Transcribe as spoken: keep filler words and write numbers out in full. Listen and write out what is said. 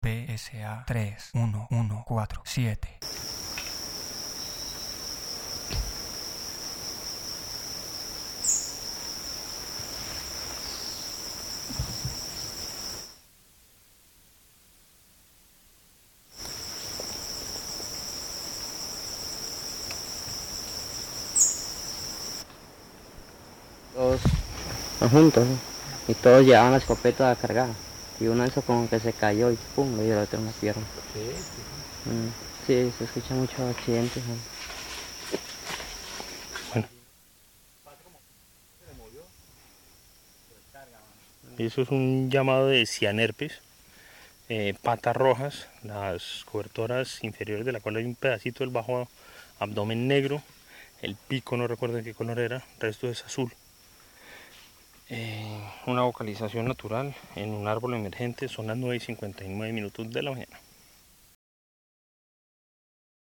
P S A tres uno uno cuatro siete. Todos juntos, ¿no? Y todos llevaban la escopeta cargada. Y uno de esos como que se cayó y pum, le dio el otro en la pierna. Mm, sí, se escucha muchos accidentes, ¿no? Bueno, eso es un llamado de cianerpes, eh, patas rojas, las cobertoras inferiores de la cual hay un pedacito del bajo abdomen negro, el pico no recuerdo de qué color era, el resto es azul. Eh, una vocalización natural en un árbol emergente, son las nueve y cincuenta y nueve minutos de la mañana.